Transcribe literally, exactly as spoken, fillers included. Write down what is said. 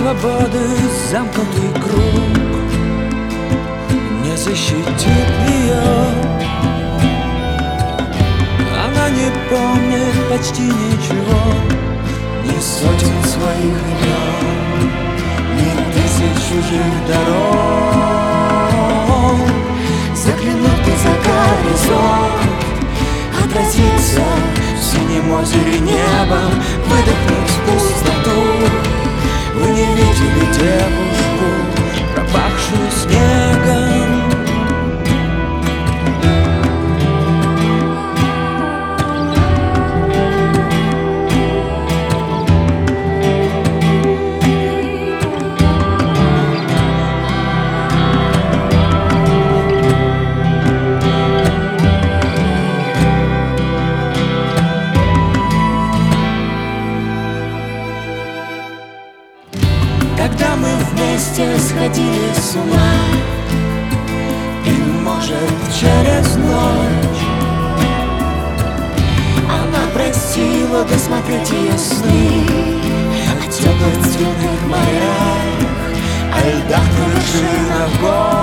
свободы замкнутый круг не защитит ее. Она не помнит почти ничего, ни сотен своих имен, ни тысяч чужих дорог. Заглянуть бы за горизонт, отразиться в синем озере небом, выдохнуть в пустоту. Вы не видели девушку, пропахшую снегом. Когда мы вместе сходили с ума, и, может, через ночь она просила досмотреть ее сны о теплых цветных морях, о льдах на вершинах гор.